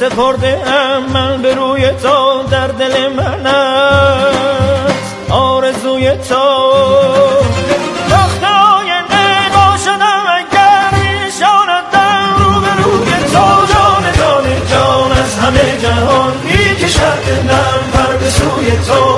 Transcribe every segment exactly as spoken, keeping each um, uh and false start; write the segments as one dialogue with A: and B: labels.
A: سپرده ام من به روی تو، در دل من است آرزوی تو. وقت آینده باشدم اگر میشاندم رو به روی تو، جان جان جان از همه جهان میکشد دلم پر به سوی تو.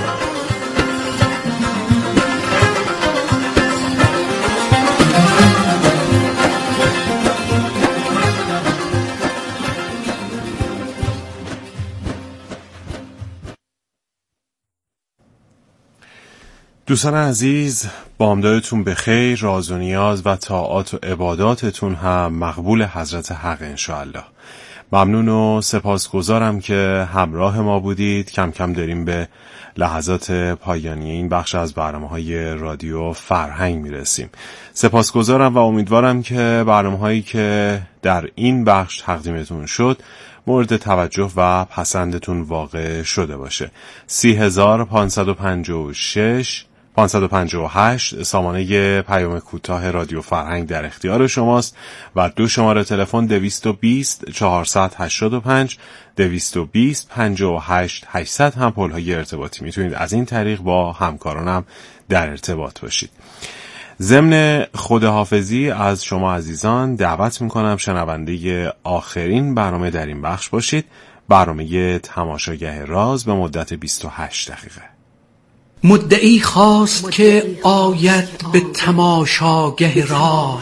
B: دوستان عزیز، بامدادتون بخیر، راز و نیاز و طاعات و عباداتتون هم مقبول حضرت حق انشاءالله. ممنون و سپاسگزارم که همراه ما بودید. کم کم داریم به لحظات پایانی این بخش از برنامه‌های رادیو فرهنگ میرسیم. سپاسگزارم و امیدوارم که برنامه‌هایی که در این بخش تقدیمتون شد مورد توجه و پسندتون واقع شده باشه. سی هزار پانصد و پنجاه و شش پانصد و پنجاه و هشت سامانه پیام کوتاه رادیو فرهنگ در اختیار شماست و دو شماره تلفن دویست و بیست چهارصد و هشتاد و پنج دویست و بیست پنجاه و هشت هشتصد هم پل‌های ارتباطی. میتونید از این طریق با همکارانم در ارتباط باشید. ضمن خداحافظی از شما عزیزان دعوت میکنم شنونده آخرین برنامه در این بخش باشید، برنامه تماشاگه راز به مدت بیست و هشت دقیقه.
C: مدعی خواست که آید به تماشاگه راز،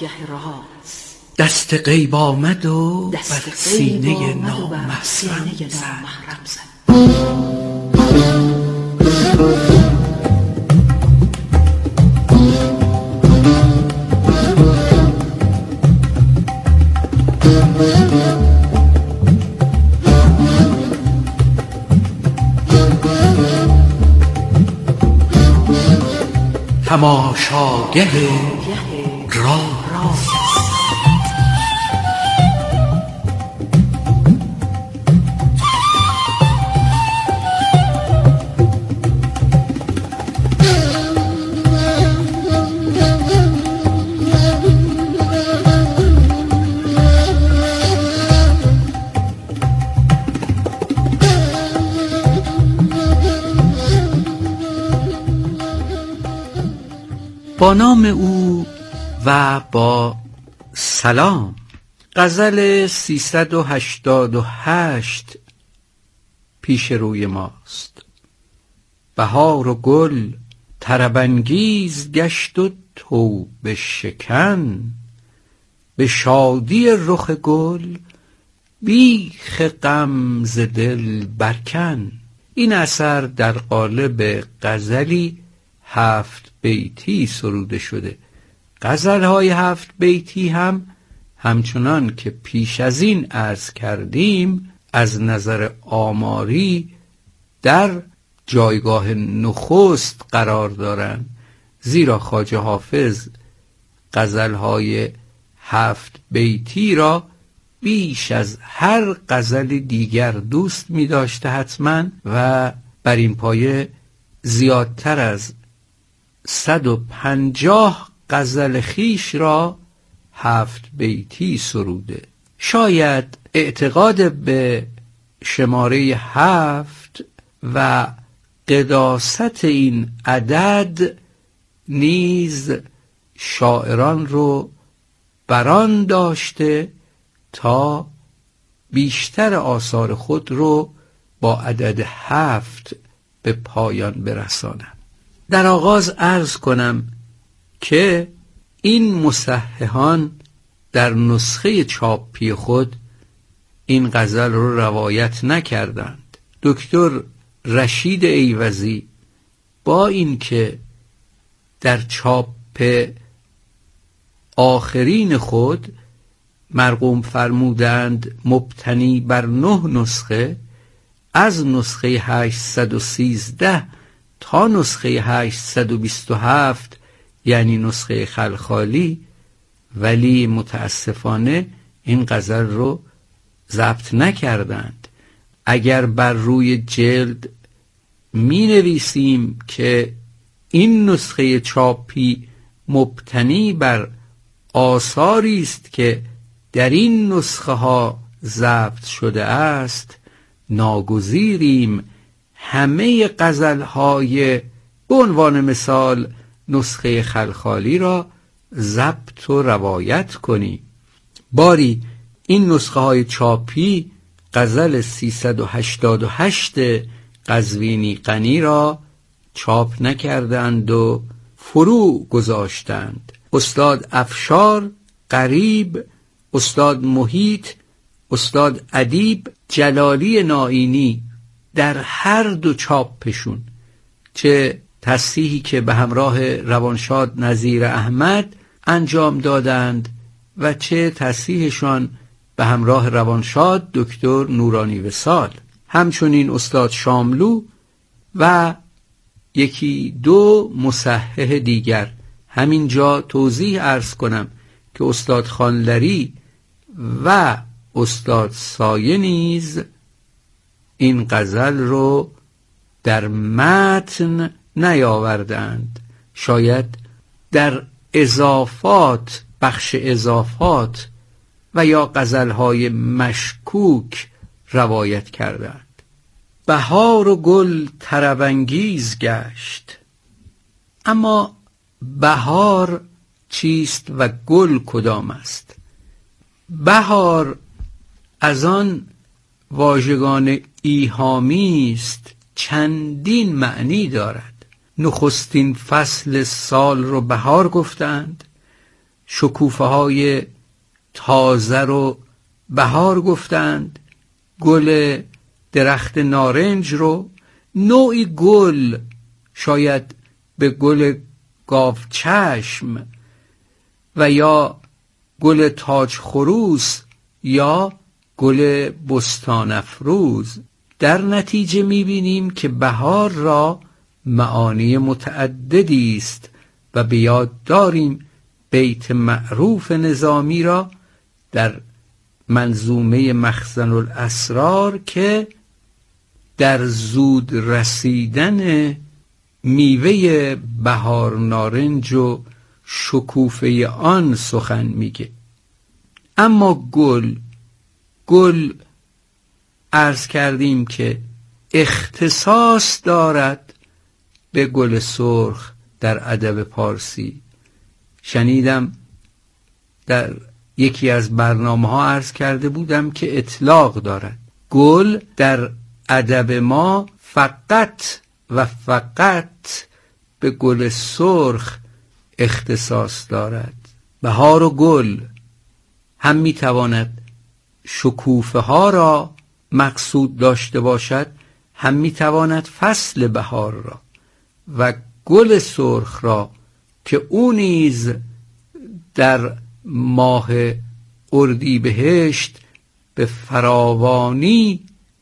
C: دست غیب آمد و بر سینه نامحرم زد. تماشاگه راز. با نام او و با سلام. غزل سیصد و هشتاد و هشت پیش روی ماست. بهار و گل طرب‌انگیز گشت و توبه شکن، به شادی رخ گل بیخ غم ز دل برکن. این اثر در قالب غزلی هفت بیتی سروده شده. غزل‌های هفت بیتی هم همچنان که پیش از این عرض کردیم از نظر آماری در جایگاه نخست قرار دارند، زیرا خواجه حافظ غزل‌های هفت بیتی را بیش از هر غزل دیگر دوست می داشته حتما و بر این پایه زیادتر از صد و پنجاه غزل خیش را هفت بیتی سروده. شاید اعتقاد به شماره هفت و قداست این عدد نیز شاعران رو بران داشته تا بیشتر آثار خود رو با عدد هفت به پایان برسانند. در آغاز عرض کنم که این مصححان در نسخه چاپی خود این غزل رو روایت نکردند. دکتر رشید ایوزی با اینکه در چاپ آخرین خود مرقوم فرمودند مبتنی بر نه نسخه، از نسخه هشتصد و سیزده تا نسخه هشتصد و بیست و هفت یعنی نسخه خلخالی، ولی متاسفانه این غزل رو ضبط نکردند. اگر بر روی جلد می نویسیم که این نسخه چاپی مبتنی بر آثاری است که در این نسخه ها ضبط شده است، ناگزیریم همه غزل‌های به عنوان مثال نسخه خلخالی را ضبط و روایت کنیم. باری این نسخه های چاپی غزل سیصد و هشتاد و هشت قزوینی غنی را چاپ نکردند و فرو گذاشتند. استاد افشار، غریب، استاد محیط، استاد ادیب، جلالی نائینی در هر دو چاپشون، چه تصحیحی که به همراه روانشاد نظیر احمد انجام دادند و چه تصحیحشان به همراه روانشاد دکتر نورانی وصال، همچنین استاد شاملو و یکی دو مصحح دیگر. همینجا توضیح عرض کنم که استاد خانلری و استاد سایه نیز این غزل رو در متن نیاوردند، شاید در اضافات، بخش اضافات و یا غزلهای مشکوک روایت کردند. بهار و گل طرب‌انگیز گشت، اما بهار چیست و گل کدام است؟ بهار از آن واژگان ایهامی است چندین معنی دارد. نخستین فصل سال رو بهار گفتند، شکوفه های تازه رو بهار گفتند، گل درخت نارنج رو، نوعی گل، شاید به گل گاو چشم و یا گل تاج خروس یا گل بستان افروز. در نتیجه می‌بینیم که بهار را معانی متعددی است و به یاد داریم بیت معروف نظامی را در منظومه مخزن الاسرار که در زود رسیدن میوه بهار نارنج و شکوفه آن سخن میگه. اما گل گل عرض کردیم که اختصاص دارد به گل سرخ در ادب پارسی. شنیدم در یکی از برنامه ها عرض کرده بودم که اطلاق دارد. گل در ادب ما فقط و فقط به گل سرخ اختصاص دارد. بهار و گل هم میتواند شکوفه ها را مقصود داشته باشد، هم میتواند فصل بهار را و گل سرخ را که او نیز در ماه اردیبهشت به فراوانی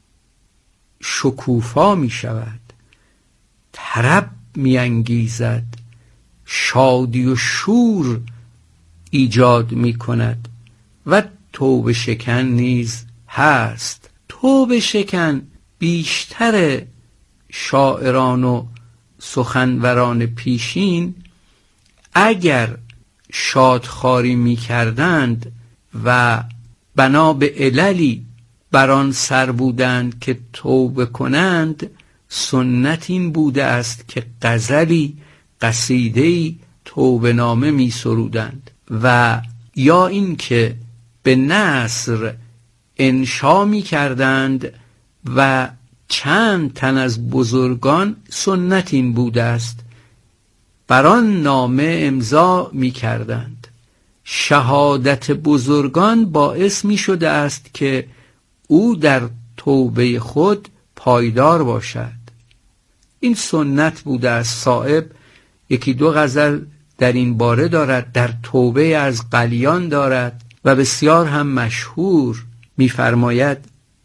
C: شکوفا می شود، طرب می انگیزد، شادی و شور ایجاد می کند و توبه شکن نیز هست. توبه شکن بیشتر شاعران و سخنوران پیشین اگر شادخواری می کردند و بنا به عللی بران سر بودند که توبه کنند، سنت این بوده است که غزلی، قصیده‌ای توبه نامه می سرودند و یا این که به نثر انشا می کردند و چند تن از بزرگان سنت این بوده است بران نامه امضا می کردند. شهادت بزرگان باعث می شده است که او در توبه خود پایدار باشد. این سنت بوده است. صائب یکی دو غزل در این باره دارد، در توبه از قلیان دارد و بسیار هم مشهور. می‌فرماید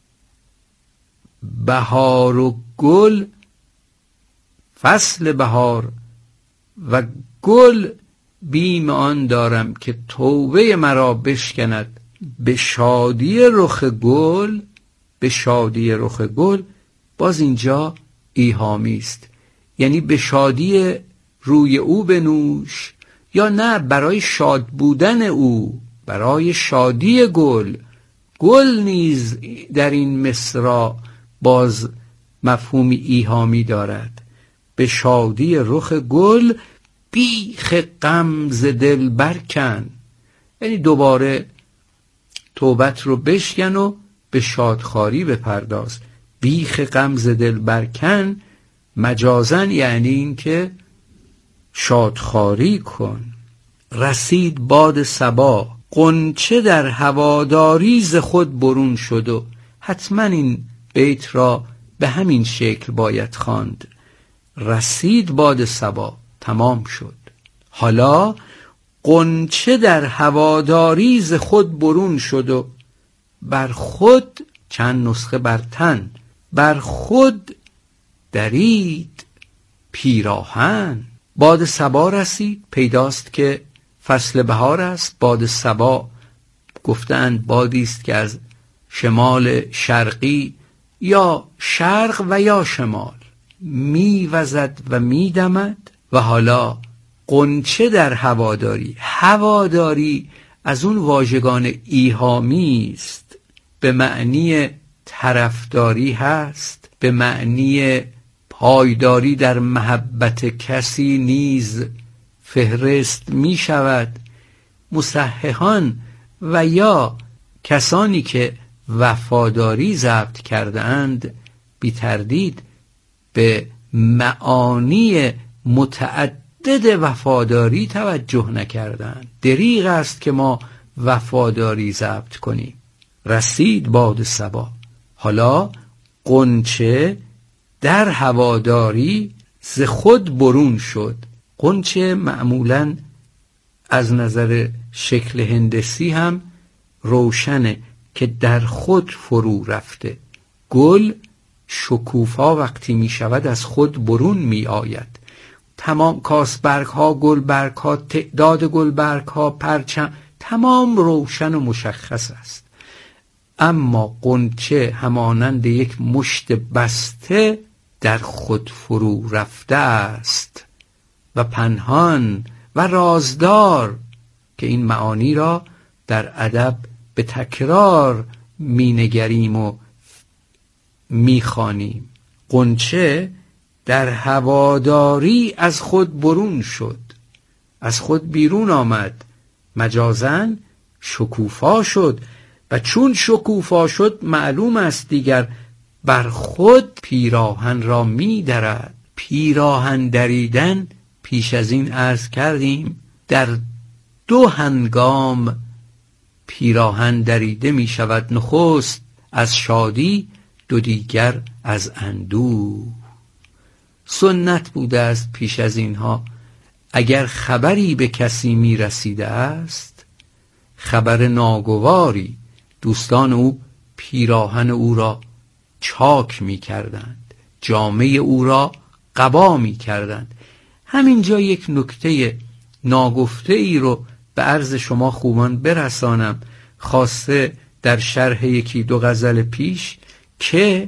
C: بهار و گل، فصل بهار و گل بیم آن دارم که توبه مرا بشکند. به شادی رخ گل، به شادی رخ گل باز اینجا ایهامی است، یعنی به شادی روی او بنوش، یا نه برای شاد بودن او، برای شادی گل گل نیز در این مصرع باز مفهومی ایهامی دارد. به شادی رخ گل بیخ غم ز دل برکن، یعنی دوباره توبت رو بشکن و به شادخواری بپرداز. بیخ غم ز دل برکن مجازن یعنی این که شادخواری کن. رسید باد صبا غنچه در هواداری ز خود برون شد، و حتما این بیت را به همین شکل باید خواند. رسید باد صبا، تمام شد. حالا غنچه در هواداری ز خود برون شد و بر خود، چند نسخه بر تن، بر خود درید پیراهن. باد صبا رسید، پیداست که فصل بهار است. باد صبا گفتند بادی است که از شمال شرقی یا شرق و یا شمال میوزد و میدمد. و حالا غنچه در هواداری، هواداری از اون واژگان ایهامی است، به معنی طرفداری هست، به معنی پایداری در محبت کسی نیز فهرست می شود. مصححان و یا کسانی که وفاداری ضبط کرده اند بی تردید به معانی متعدد وفاداری توجه نکردند. دریغ است که ما وفاداری ضبط کنیم. رسید باد صبا، حالا غنچه در هواداری ز خود برون شد. غنچه معمولاً از نظر شکل هندسی هم روشنه که در خود فرو رفته. گل شکوفا وقتی می شود از خود برون می آید. تمام کاسبرگ ها، گلبرگ ها، تعداد گلبرگ ها، پرچم، تمام روشن و مشخص است. اما غنچه همانند یک مشت بسته در خود فرو رفته است و پنهان و رازدار، که این معانی را در ادب به تکرار می نگریم و می خوانیم. غنچه در هواداری از خود برون شد، از خود بیرون آمد، مجازن شکوفا شد. و چون شکوفا شد معلوم است دیگر بر خود پیراهن را می درد. پیراهن دریدن پیش از این عرض کردیم در دو هنگام پیراهن دریده می شود. نخست از شادی، دو دیگر از اندوه. سنت بوده است پیش از اینها اگر خبری به کسی می رسیده است، خبر ناگواری، دوستان او پیراهن او را چاک می کردند، جامه او را قبا می کردند. همینجا یک نکته ناگفته ای رو به عرض شما خوبان برسانم، خاصه در شرح یکی دو غزل پیش، که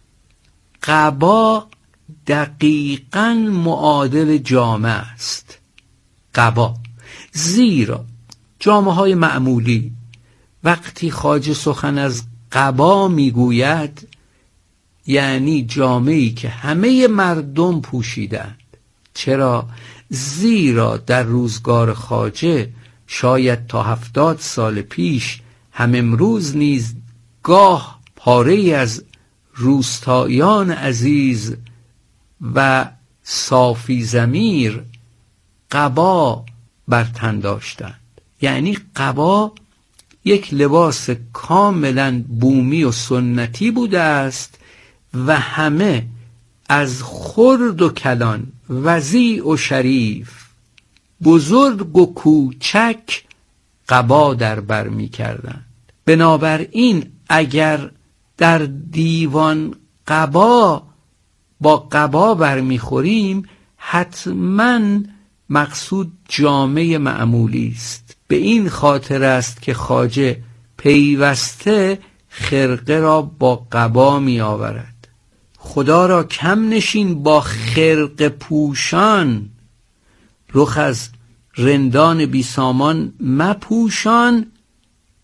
C: قبا دقیقاً معادل جامه است. قبا، زیرا جامه های معمولی وقتی خواجه سخن از قبا میگوید یعنی جامه‌ای که همه مردم پوشیدند. چرا؟ زیرا در روزگار خواجه شاید تا هفتاد سال پیش هم امروز نیز گاه پاره از روستایان عزیز و صافی ضمیر قبا بر تن داشتند. یعنی قبا یک لباس کاملا بومی و سنتی بوده است و همه از خرد و کلان، وضیع و شریف، بزرگ و کوچک قبا در بر می کردند. بنابراین اگر در دیوان قبا با قبا برمی خوریم حتما مقصود جامه معمولی است. به این خاطر است که خواجه پیوسته خرقه را با قبا می آورد. خدا را کم نشین با خرقه پوشان، رخ از رندان بی سامان مپوشان،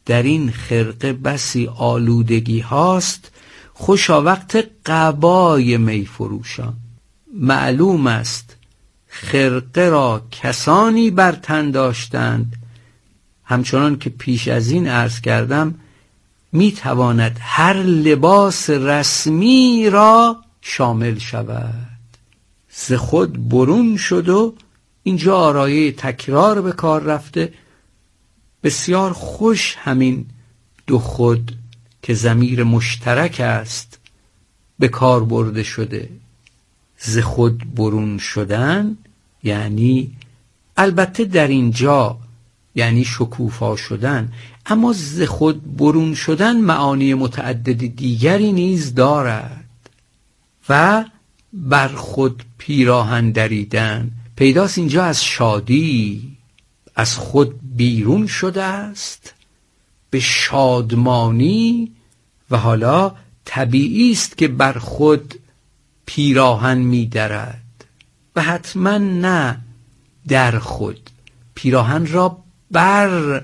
C: در این خرقه بسی آلودگی هاست، خوشا وقت قبای می فروشان. معلوم است خرقه را کسانی بر تن داشتند، همچنان که پیش از این عرض کردم می تواند هر لباس رسمی را شامل شود. ز خود برون شد و اینجا آرایه تکرار به کار رفته. بسیار خوش همین دو خود که ضمیر مشترک است به کار برده شده. ز خود برون شدن یعنی البته در اینجا یعنی شکوفا شدن، اما ز خود برون شدن معانی متعدد دیگری نیز دارد. و بر خود پیراهن دریدن پیداست اینجا از شادی، از خود بیرون شده است به شادمانی و حالا طبیعی است که بر خود پیراهن می درد و حتما نه در خود، پیراهن را بر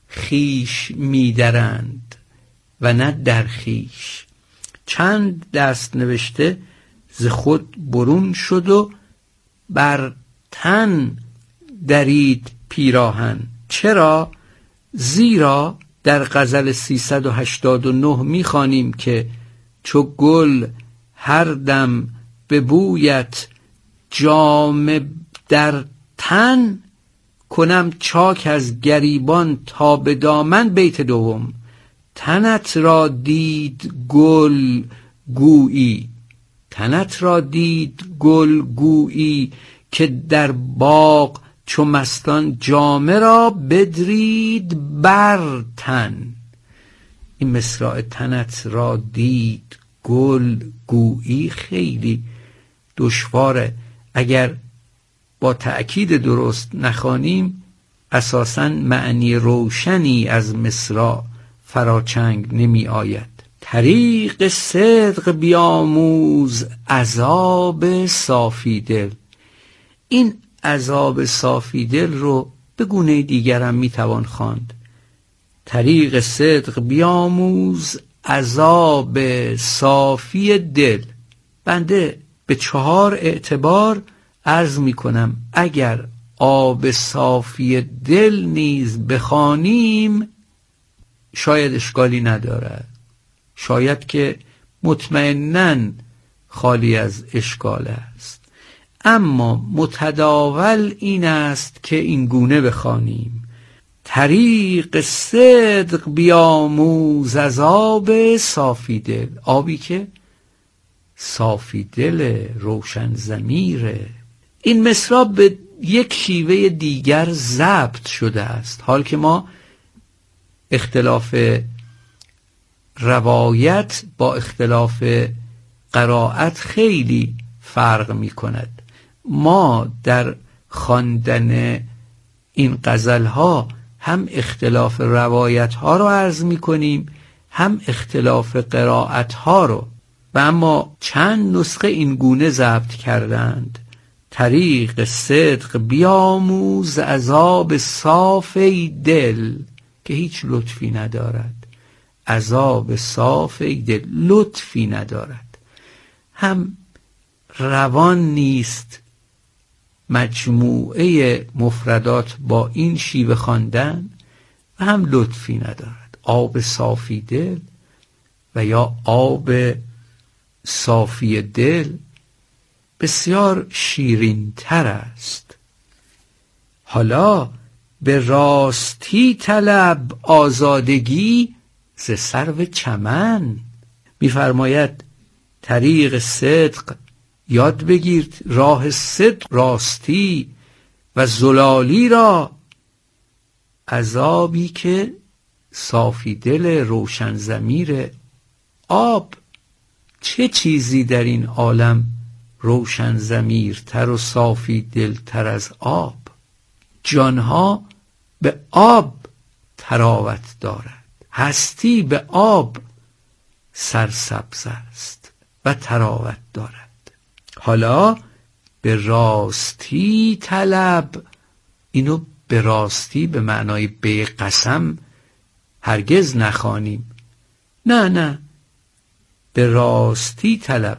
C: خیش می درند و نه در خیش. چند دست نوشته ز خود برون شد و بر تن درید پیراهن. چرا؟ زیرا در غزل سیصد و هشتاد و نه می‌خوانیم که چو گل هر دم به بویت جامه در تن، کنم چاک از گریبان تا به دامن. بیت دوم. تنت را دید گل گویی، تنت را دید گل گویی که در باغ چو مستان جامه را بدرید بر تن. این مصرع تنت را دید گل گویی خیلی دشواره، اگر با تأکید درست نخوانیم اساساً معنی روشنی از مصرع فراچنگ نمی آید. طریق صدق بیاموز عذاب صافی دل. این عذاب صافی دل رو به گونه دیگرم میتوان خواند. طریق صدق بیاموز عذاب صافی دل. بنده به چهار اعتبار عرض میکنم اگر آب صافی دل نیز بخوانیم شاید اشکالی ندارد، شاید که مطمئناً خالی از اشکال است، اما متداول این است که این گونه بخوانیم طریق صدق بیاموز از آب صافی دل. آبی که صافی دل، روشن ضمیره. این مصرع به یک شیوه دیگر ضبط شده است، حال که ما اختلاف روایت با اختلاف قرائت خیلی فرق می کند. ما در خواندن این غزل ها هم اختلاف روایت ها رو عرض می کنیم هم اختلاف قرائت ها رو، و اما چند نسخه این گونه ضبط کردند طریق صدق بیاموز عذاب صافی دل، که هیچ لطفی ندارد. عذاب صافی دل لطفی ندارد، هم روان نیست مجموعه مفردات با این شیوه خواندن و هم لطفی ندارد. آب صافی دل و یا آب صافی دل بسیار شیرین تر است. حالا به راستی طلب آزادگی ز سرو چمن. می‌فرماید طریق صدق یاد بگیر، راه صدق راستی و زلالی را، عذابی که صافی دل روشن ضمیر. آب، چه چیزی در این عالم روشن ضمیرتر و صافی دلتر از آب؟ جانها به آب تراوت دارد، هستی به آب سرسبز است و تراوت دارد. حالا به راستی طلب، اینو به راستی به معنای به قسم هرگز نخوانیم. نه نه، به راستی طلب.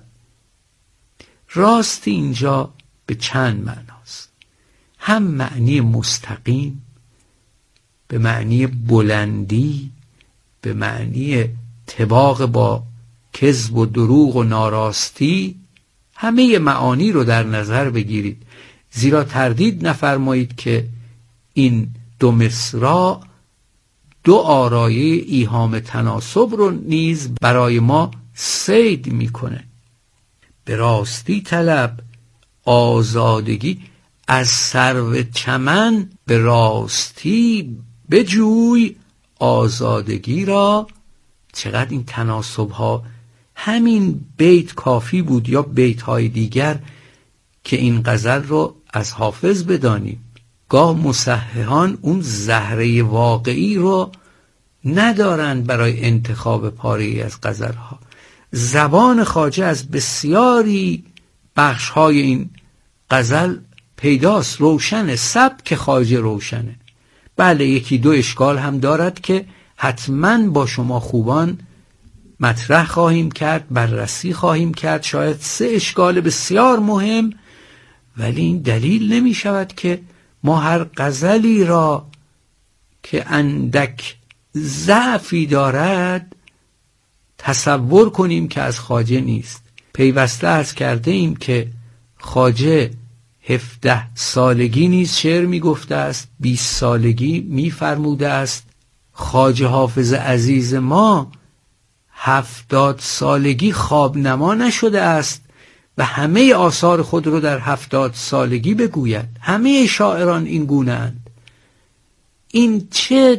C: راستی اینجا به چند معناست. هم معنی مستقیم، به معنی بلندی، به معنی طباق با کذب و دروغ و ناراستی. همه معانی رو در نظر بگیرید، زیرا تردید نفرمایید که این دو مصرع دو آرایه ایهام تناسب رو نیز برای ما صید میکنه. به راستی طلب آزادگی از سرو چمن، به راستی بجوی آزادگی را. چقدر این تناسب ها! همین بیت کافی بود یا بیت های دیگر که این غزل رو از حافظ بدانیم. گاه مصححان اون زهره واقعی رو ندارند برای انتخاب پاره‌ای از غزل ها. زبان خواجه از بسیاری بخش های این غزل پیداست، روشنه، سبک خواجه روشنه. بله یکی دو اشکال هم دارد که حتما با شما خوبان مطرح خواهیم کرد، بررسی خواهیم کرد، شاید سه اشکال بسیار مهم، ولی این دلیل نمی شود که ما هر غزلی را که اندک ضعفی دارد تصور کنیم که از خواجه نیست. پیوسته عرض کرده ایم که خواجه هفده سالگی نیز شعر می گفته است، بیست سالگی می فرموده است. خواجه حافظ عزیز ما هفتاد سالگی خواب نما نشده است و همه آثار خود رو در هفتاد سالگی بگوید. همه شاعران این گونه اند. این چه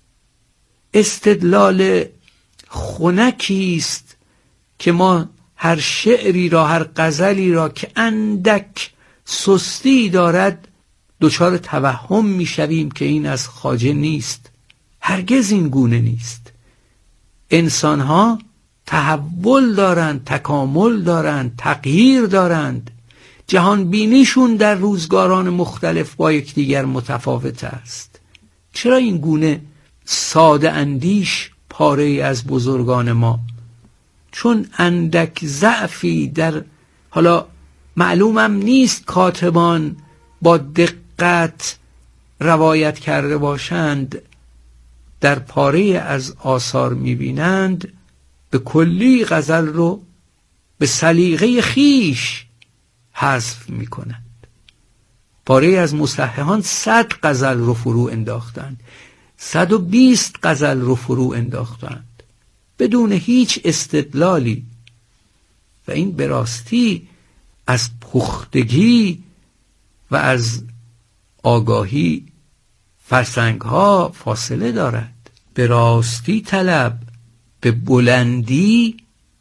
C: استدلال خنکی است که ما هر شعری را، هر غزلی را که اندک سستی دارد دچار توهم میشویم که این از خواجه نیست. هرگز این گونه نیست. انسان ها تحول دارند، تکامل دارند، تغییر دارند. جهان بینیشون در روزگاران مختلف با یکدیگر متفاوت است. چرا این گونه ساده اندیش پاره از بزرگان ما؟ چون اندک ضعفی در، حالا معلومم نیست کاتبان با دقت روایت کرده باشند، در پاره از آثار میبینند به کلی غزل رو به سلیقه خیش حذف میکنند. پاره از مصححان صد غزل رو فرو انداختند، صد و بیست غزل رو فرو انداختند بدون هیچ استدلالی، و این به راستی از پختگی و از آگاهی فرسنگ ها فاصله دارد. به راستی طلب به بلندی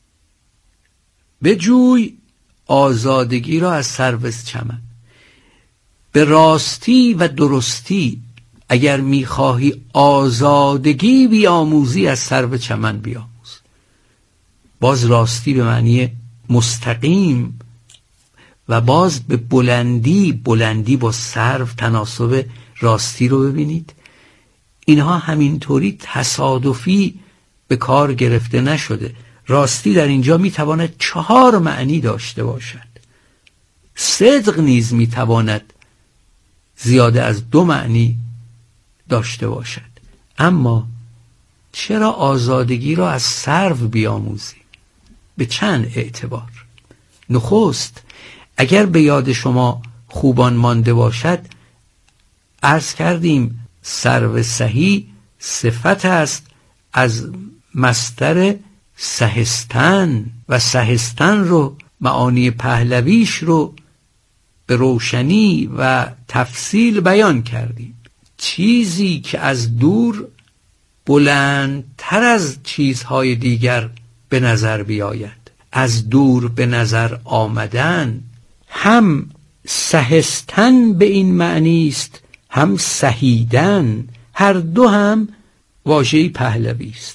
C: بجوی آزادگی را از سرو چمن. به راستی و درستی اگر میخواهی آزادگی بیاموزی از سرو چمن بیاموز. باز راستی به معنی مستقیم و باز به بلندی، بلندی با سرو تناسب راستی رو ببینید. اینها همینطوری تصادفی به کار گرفته نشده. راستی در اینجا میتواند چهار معنی داشته باشد. صدق نیز میتواند زیاده از دو معنی داشته باشد. اما چرا آزادگی را از سرو بیاموزیم؟ به چند اعتبار. نخست اگر به یاد شما خوبان مانده باشد، عرض کردیم سرو سهی صفت است از مصدر سهستن و سهستن رو، معانی پهلویش رو به روشنی و تفصیل بیان کردیم. چیزی که از دور بلندتر از چیزهای دیگر به نظر بیاید. از دور به نظر آمدن هم سهستن به این معنی است، هم سهیدن. هر دو هم واژه پهلوی است.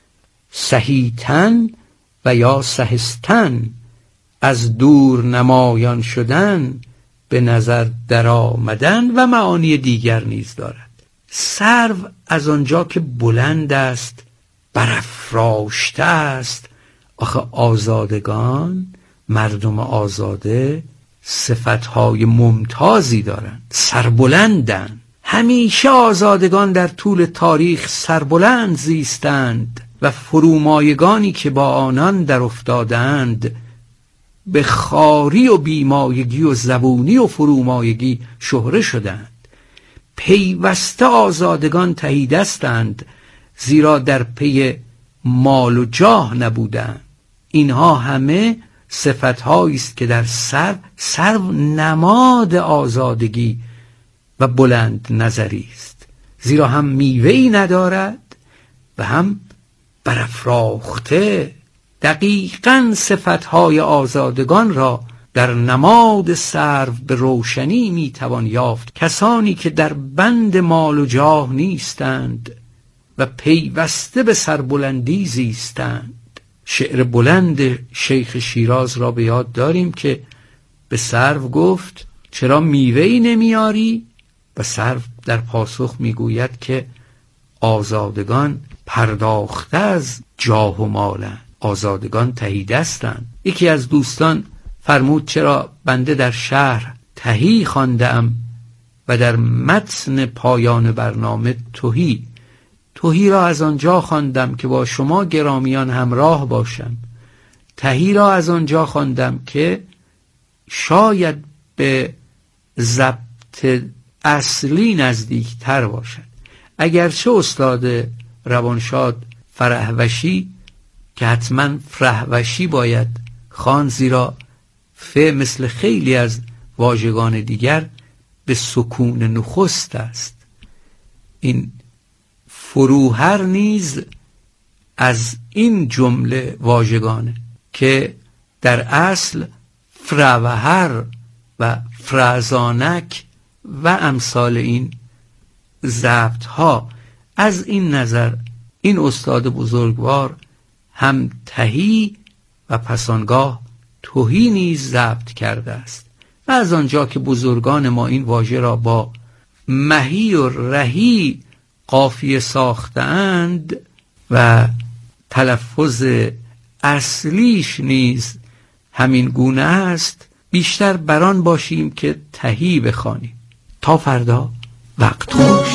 C: سهیتن و یا سهستن، از دور نمایان شدن، به نظر در آمدن و معانی دیگر نیز دارد. سرو از آنجا که بلند است، برافراشته است. آخه آزادگان، مردم آزاده صفتهای ممتازی دارند، سربلندند. همیشه آزادگان در طول تاریخ سربلند زیستند و فرومایگانی که با آنان در افتادند به خاری و بیمایگی و زبونی و فرومایگی شهره شدند. پیوسته آزادگان تهی دستند، زیرا در پی مال و جاه نبودند. اینها همه صفتهایی است که در سرو سرو نماد آزادگی و بلند نظری است، زیرا هم میوه‌ای ندارد و هم برافراخته. دقیقاً صفتهای آزادگان را در نماد سرو به روشنی میتوان یافت. کسانی که در بند مال و جاه نیستند و پیوسته به سربلندی زیستند. شعر بلند شیخ شیراز را به یاد داریم که به سرو گفت چرا میوه‌ای نمیاری؟ و سرو در پاسخ میگوید که آزادگان پرداخته از جاه و مالند، آزادگان تهی دستند. یکی از دوستان فرمود چرا بنده در شهر تهی خواندم و در متن پایان برنامه تهی. تهی را از آنجا خواندم که با شما گرامیان همراه باشم، تهی را از آنجا خواندم که شاید به ضبط اصلی نزدیک تر باشد. اگرچه استاد روانشاد فرهوشی که حتما فرهوشی باید خوان، زیرا ف مثل خیلی از واژگان دیگر به سکون نخست است. این فروهر نیز از این جمله واژگانه که در اصل فروهر و فرزانک و امثال این ضبط ها. از این نظر این استاد بزرگوار هم تهی و پسانگاه تهی نیز ضبط کرده است و از آنجا که بزرگان ما این واژه را با مهی و رهی قافیه ساختند و تلفظ اصلیش نیز همین گونه است، بیشتر بران باشیم که تهی بخوانیم. تا فردا، وقت خوش.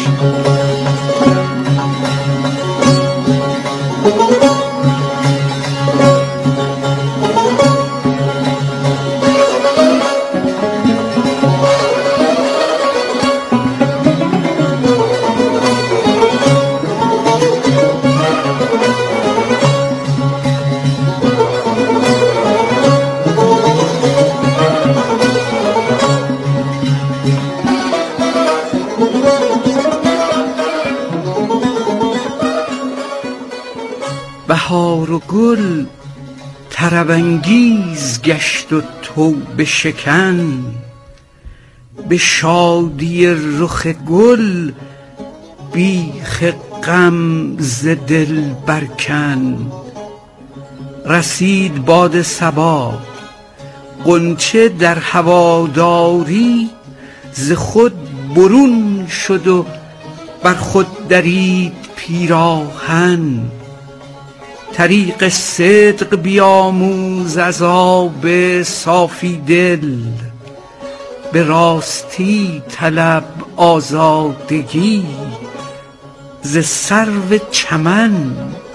C: بهار و گل طرب‌انگیز گشت و توبه شکن، به شادی رخ گل بیخ غم ز دل برکن. رسید باد صبا غنچه در هواداری، ز خود برون شد و بر خود درید پیراهن. طریق صدق بیاموز از آب صافی دل، به راستی طلب آزادگی ز سرو چمن.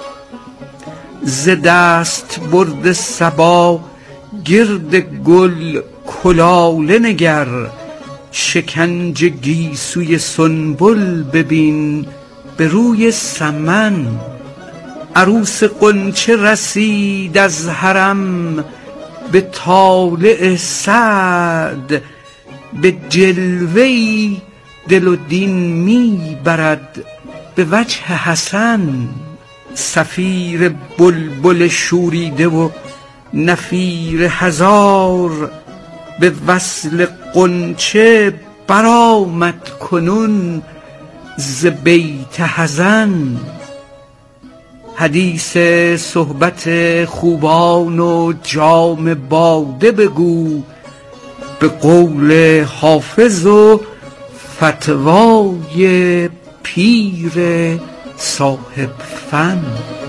C: ز دست برد صبا گرد گل کلاله نگر، شکنج گیسوی سنبل ببین به روی سمن. عروس غنچه رسید از حرم به طالع سعد، به جلوه‌ای دل و دین می برد به وجه حسن. صفیر بلبل شوریده و نفیر هزار، به وصل غنچه برآمد کنون ز بیت حزن. حدیث صحبت خوبان و جام باده بگو، به قول حافظ و فتوای پیر صاحب فن